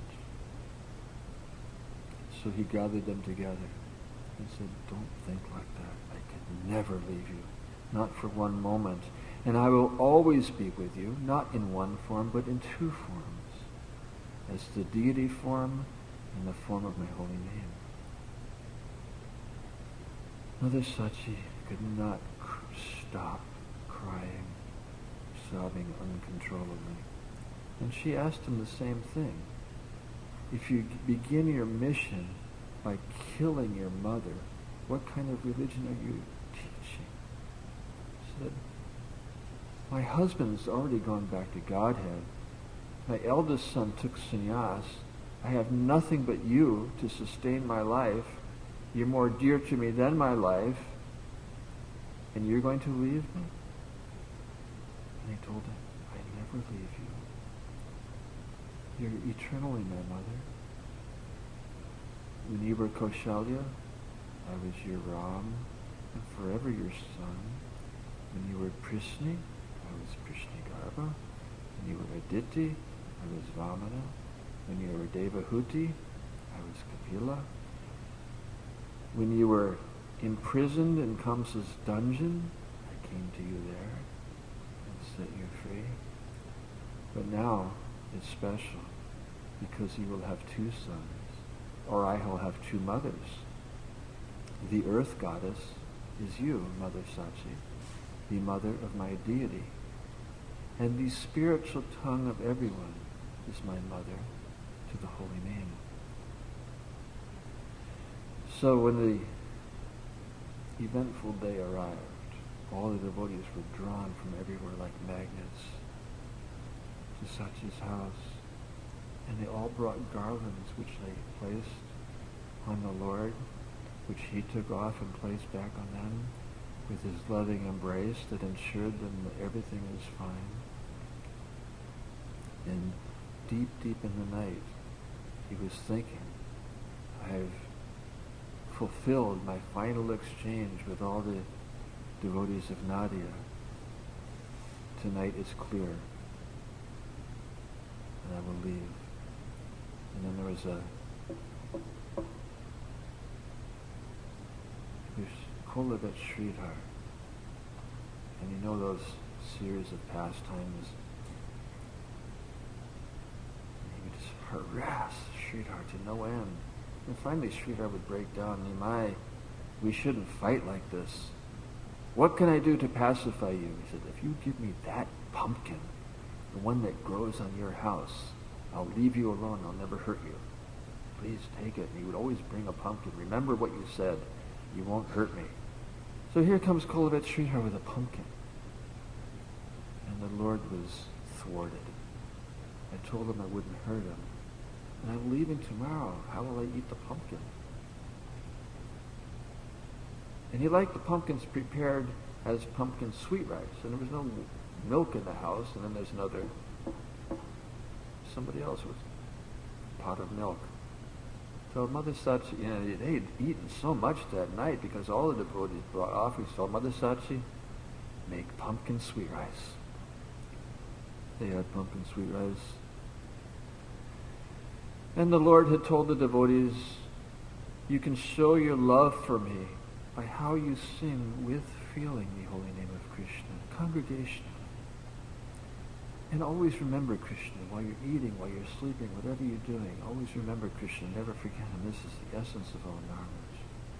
So he gathered them together and said, "Don't think like that. I could never leave you, not for one moment. And I will always be with you, not in one form, but in two forms, as the deity form and the form of my holy name." Mother Sachi could not stop crying, sobbing uncontrollably. And she asked him the same thing. If you begin your mission by killing your mother, what kind of religion are you teaching? She said, "My husband's already gone back to Godhead. My eldest son took sannyas. I have nothing but you to sustain my life. You're more dear to me than my life. And you're going to leave me?" And he told him, "I never leave you. You're eternally my mother. When you were Kaushalya, I was your Ram, and forever your son. When you were Prishni, I was Prishni-garbha. When you were Aditi, I was Vamana. When you were Devahuti, I was Kapila. When you were imprisoned in Kamsa's dungeon, I came to you there and set you free. But now it's special because you will have two sons, or I will have two mothers. The earth goddess is you, Mother Sachi, the mother of my deity. And the spiritual tongue of everyone is my mother to the holy name." So when the eventful day arrived, all the devotees were drawn from everywhere like magnets to Sachi's house. And they all brought garlands which they placed on the Lord, which he took off and placed back on them with his loving embrace that ensured them that everything was fine. And deep, deep in the night, he was thinking, I've fulfilled my final exchange with all the devotees of Nadia. Tonight is clear, and I will leave. And then there was a there's Kolavet Sridhar. And you know those series of pastimes. And he would just harass Sridhar to no end. And finally Sridhar would break down, Nimai, we shouldn't fight like this. What can I do to pacify you? He said, if you give me that pumpkin, the one that grows on your house, I'll leave you alone. I'll never hurt you. Please take it. And he would always bring a pumpkin. Remember what you said. You won't hurt me. So here comes Kolavet Sridhar with a pumpkin. And the Lord was thwarted. I told him I wouldn't hurt him. And I'm leaving tomorrow. How will I eat the pumpkin? And he liked the pumpkins prepared as pumpkin sweet rice. And there was no milk in the house. And then there's another, somebody else with a pot of milk. So Mother Sachi, you know, they had eaten so much that night because all the devotees brought offerings. So Mother Sachi, make pumpkin sweet rice. They had pumpkin sweet rice, And the Lord had told the devotees, you can show your love for me by how you sing with feeling the holy name of Krishna, congregation. And always remember Krishna while you're eating, while you're sleeping, whatever you're doing. Always remember Krishna, never forget him. This is the essence of all dharmas.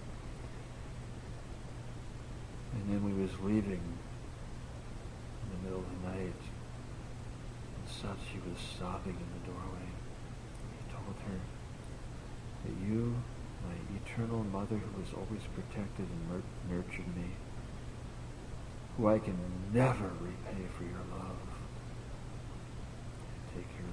And then we was leaving in the middle of the night, and Sachi was sobbing in the doorway. He told her that you, my eternal mother who has always protected and nur- nurtured me, who I can never repay for your love, take your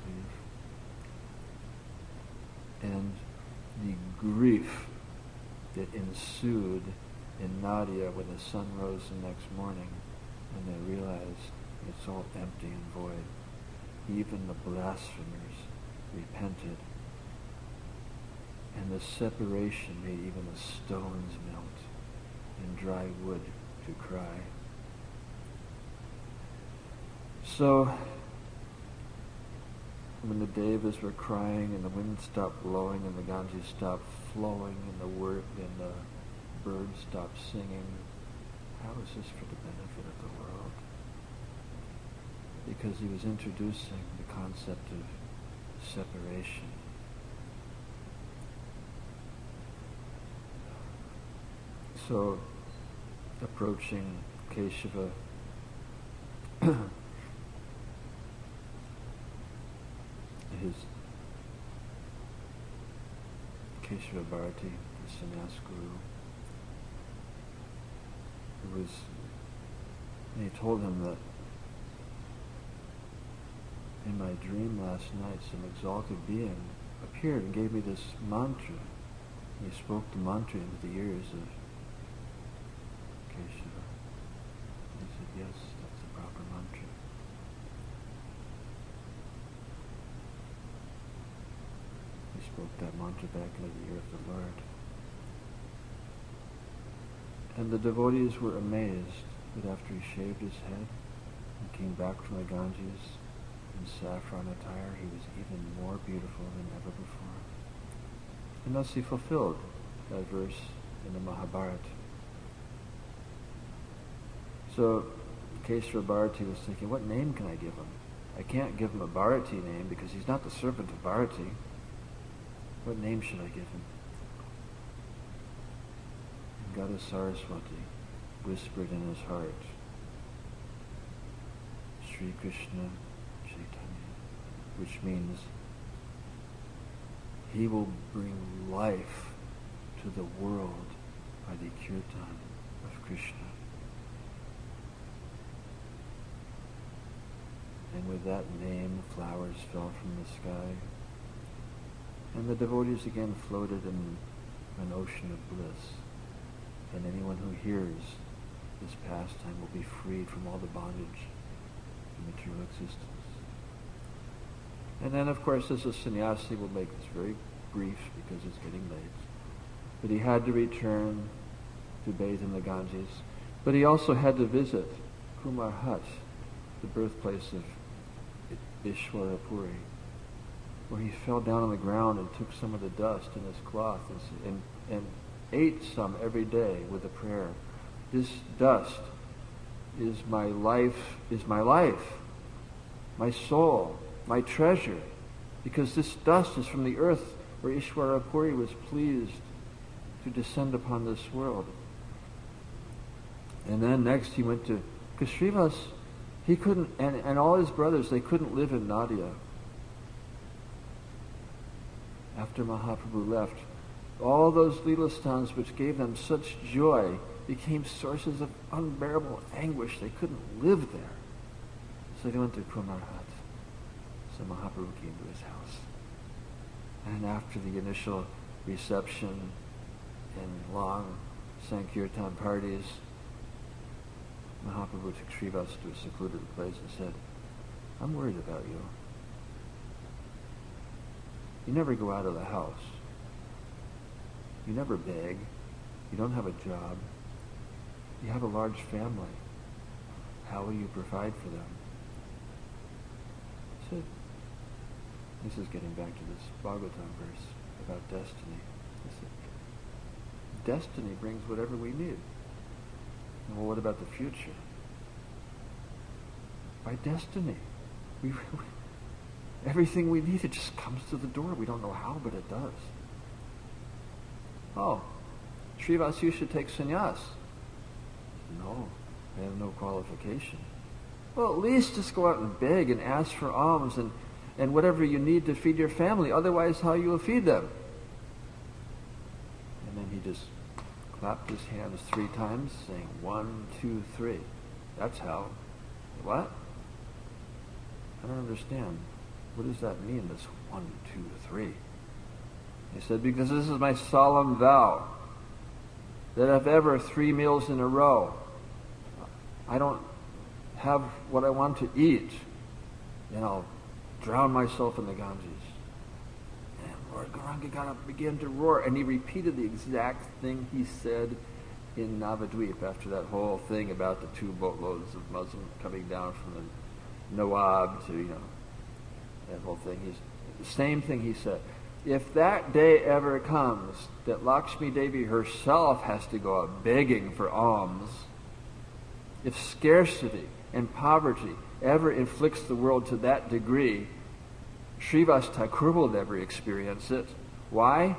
leave. And the grief that ensued in Nadia when the sun rose the next morning, and they realized it's all empty and void. Even the blasphemers repented, and the separation made even the stones melt and dry wood to cry. So, when the devas were crying and the wind stopped blowing and the Ganges stopped flowing and the word and the birds stopped singing, how is this for the benefit of the world? Because he was introducing the concept of separation. So, approaching Keshava, his Keshava Bharati, the sannyas guru, who was, and he told him that in my dream last night some exalted being appeared and gave me this mantra. He spoke the mantra into the ears of Keshava. He said, yes, that's the proper mantra. He spoke that mantra back into the ear of the Lord. And the devotees were amazed that after he shaved his head and came back from the Ganges in saffron attire, he was even more beautiful than ever before. And thus he fulfilled that verse in the Mahabharata. So Keshava Bharati was thinking, what name can I give him? I can't give him a Bharati name because he's not the servant of Bharati. What name should I give him? And Goddess Saraswati whispered in his heart, Sri Krishna Chaitanya, which means he will bring life to the world by the kirtan of Krishna. And with that name, flowers fell from the sky, and the devotees again floated in an ocean of bliss. And anyone who hears this pastime will be freed from all the bondage of material existence. And then, of course, as a sannyasi, we'll make this very brief because it's getting late. But he had to return to bathe in the Ganges. But he also had to visit Kumar Hut, the birthplace of Ishwarapuri, where he fell down on the ground and took some of the dust in his cloth and, and, and ate some every day with a prayer. This dust is my life, is my life, my soul, my treasure, because this dust is from the earth where Ishwarapuri was pleased to descend upon this world. And then next he went to Kashrivas. He couldn't, and, and all his brothers, they couldn't live in Nadia. After Mahaprabhu left, all those Leelastans which gave them such joy became sources of unbearable anguish. They couldn't live there. So they went to Kumar Hut. So Mahaprabhu came to his house. And after the initial reception and long Sankirtan parties, Mahaprabhu took Srivas to a secluded place and said, I'm worried about you. You never go out of the house. You never beg. You don't have a job. You have a large family. How will you provide for them? He said, This is getting back to this Bhagavatam verse about destiny. He said, destiny brings whatever we need. Well, what about the future? By destiny. We, everything we need, it just comes to the door. We don't know how, but it does. Oh, Srivas, you should take sannyas. No, I have no qualification. Well, at least just go out and beg and ask for alms and, and whatever you need to feed your family. Otherwise, how you will feed them? And then he just clapped his hands three times, saying, one, two, three. That's how. What? I don't understand. What does that mean, this one, two, three? He said, because this is my solemn vow that if ever three meals in a row I don't have what I want to eat, then I'll drown myself in the Ganges. And Lord Gauranga got up, began to roar, and he repeated the exact thing he said in Navadvip after that whole thing about the two boatloads of Muslims coming down from the Nawab to, you know, that whole thing. He's the same thing he said. If that day ever comes that Lakshmi Devi herself has to go out begging for alms, if scarcity and poverty ever inflicts the world to that degree, Srivas Thakur will never experience it. Why?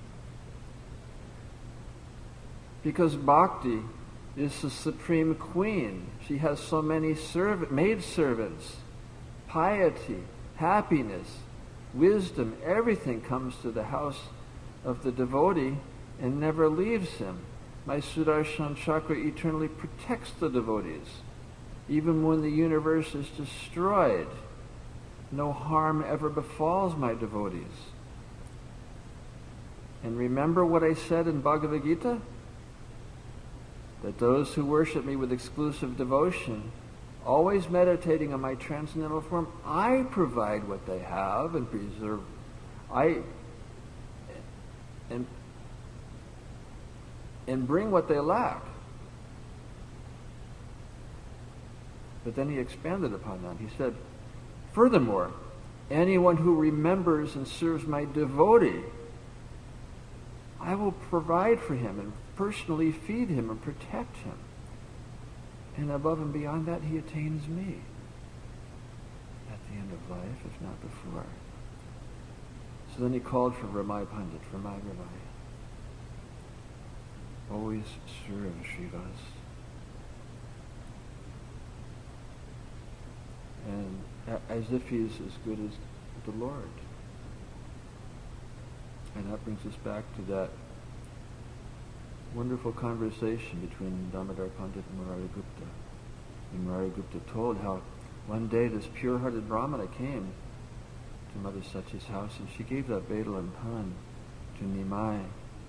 Because Bhakti is the supreme queen. She has so many serv- maidservants. Piety, happiness, wisdom, everything comes to the house of the devotee and never leaves him. My Sudarshan Chakra eternally protects the devotees. Even when the universe is destroyed, no harm ever befalls my devotees. And remember what I said in Bhagavad Gita? That those who worship me with exclusive devotion, always meditating on my transcendental form, I provide what they have and preserve. I and and bring what they lack. But then he expanded upon that. He said, furthermore, anyone who remembers and serves my devotee, I will provide for him and personally feed him and protect him. And above and beyond that, he attains me at the end of life, if not before. So then he called for Ramai Pandit, Ramai Ramai. Always serve Srivas. And a- as if he's as good as the Lord. And that brings us back to that wonderful conversation between Damodar Pandit and Murari Gupta. And Murari Gupta told how one day this pure-hearted Brahmana came to Mother Sachi's house, and she gave that Bedal and Pan to Nimai.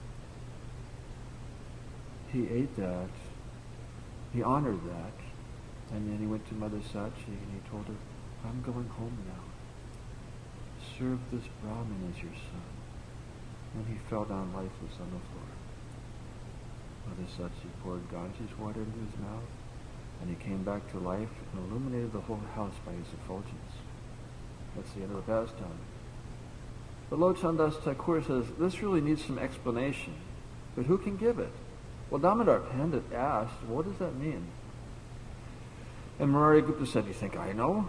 He ate that, he honored that, and then he went to Mother Sachi and he told her, I'm going home now. Serve this Brahmin as your son. And he fell down lifeless on the floor. Mother Sachi poured Ganges water into his mouth, and he came back to life and illuminated the whole house by his effulgence. That's the end of the pastime. But Lochan Das Thakur says, this really needs some explanation. But who can give it? Well, Damodar Pandit asked, what does that mean? And Murari Gupta said, you think I know?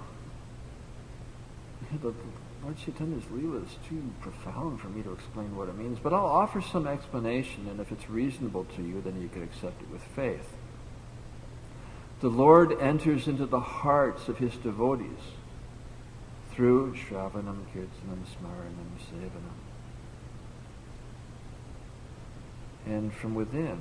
The Lord Chaitanya's Leela is too profound for me to explain what it means, but I'll offer some explanation, and if it's reasonable to you, then you can accept it with faith. The Lord enters into the hearts of his devotees through Shravanam, Kirtanam, Smaranam, Sevanam. And from within,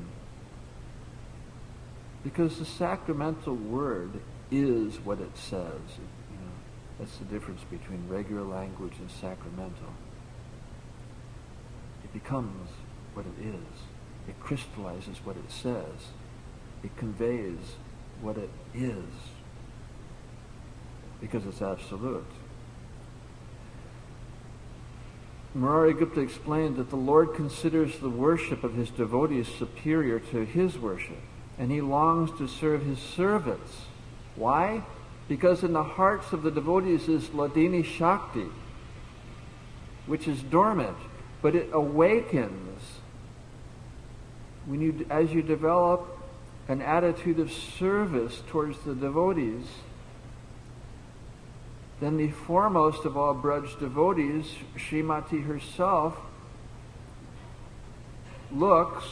because the sacramental word is what it says. You know, that's the difference between regular language and sacramental. It becomes what it is. It crystallizes what it says. It conveys what it is, because it's absolute. Murari Gupta explained that the Lord considers the worship of his devotees superior to his worship, and he longs to serve his servants. Why? Because in the hearts of the devotees is Ladini Shakti, which is dormant, but it awakens when you, as you develop an attitude of service towards the devotees. Then the foremost of all Braj devotees, Srimati herself, looks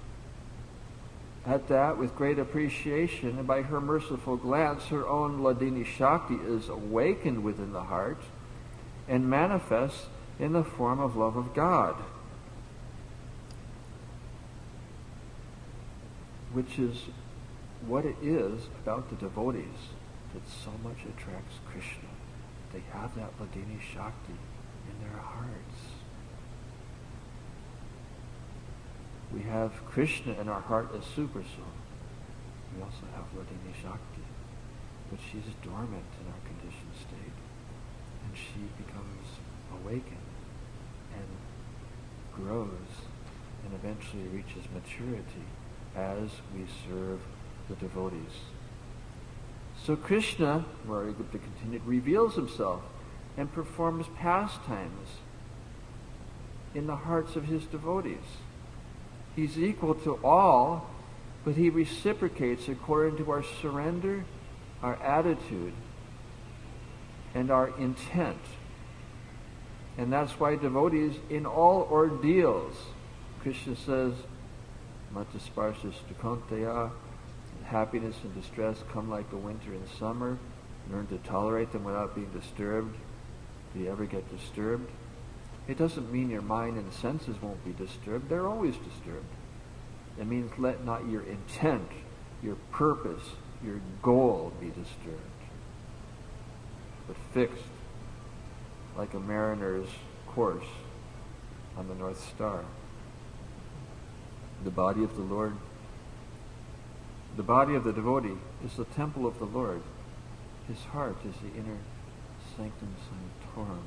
at that with great appreciation, and by her merciful glance, her own Hladini Shakti is awakened within the heart and manifests in the form of love of God, which is what it is about the devotees that so much attracts Krishna. They have that Hladini Shakti in their hearts. We have Krishna in our heart as Super Soul. We also have Hladini Shakti, but she's dormant in our conditioned state, and she becomes awakened and grows and eventually reaches maturity as we serve the devotees. So Krishna, Marigupta continued, reveals himself and performs pastimes in the hearts of his devotees. He's equal to all, but he reciprocates according to our surrender, our attitude, and our intent. And that's why devotees, in all ordeals, Krishna says, Matasparsas Dukanteya, happiness and distress come like the winter and summer. Learn to tolerate them without being disturbed. Do you ever get disturbed? It doesn't mean your mind and senses won't be disturbed. They're always disturbed. It means let not your intent, your purpose, your goal be disturbed, but fixed like a mariner's course on the North Star. The body of the Lord, the body of the devotee is the temple of the Lord. His heart is the inner sanctum sanctorum.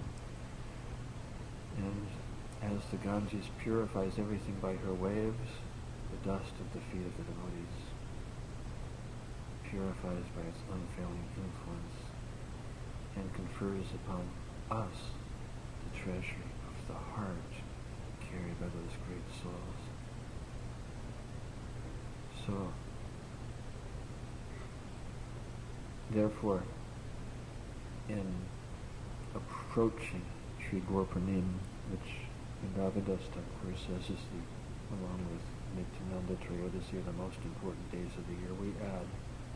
And as the Ganges purifies everything by her waves, the dust of the feet of the devotees purifies by its unfailing influence and confers upon us the treasure of the heart carried by those great souls. So, therefore, in approaching Sri Gaurapanim, which Bhagavadas Thakur says is the, along with Nityananda Trayodasi, are the most important days of the year, we add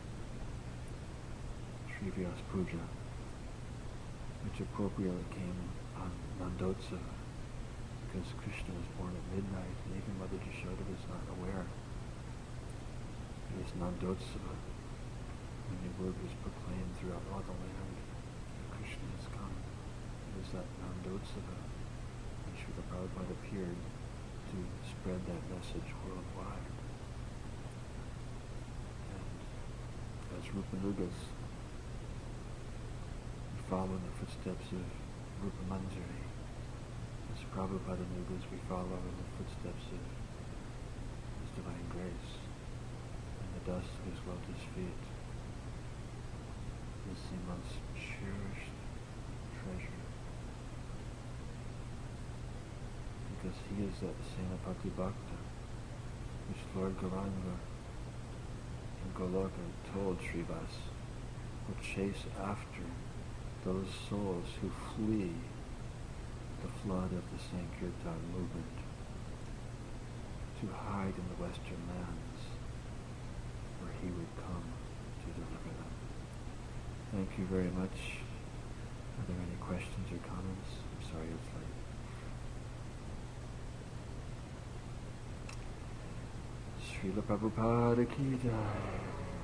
Sri Vyas Puja, which appropriately came on Nandotsava, because Krishna was born at midnight, and even Mother Jashoda was not aware. It was Nandotsava, when the word was proclaimed throughout all the land that Krishna has come. It was that Nandotsava when Srila Prabhupada appeared to spread that message worldwide. And as Rupanugas, we follow in the footsteps of Rupa Manjari. As Prabhupada Nugas, we follow in the footsteps of His Divine Grace and the dust of His lotus feet. Is the most cherished treasure, because he is that Senapati Bhakta which Lord Gauranga in Goloka told Srivas will chase after those souls who flee the flood of the Sankirtan movement, to hide in the Western lands where he would come to deliver them. Thank you very much. Are there any questions or comments? I'm sorry it's late. Srila Prabhupada Ki Jai.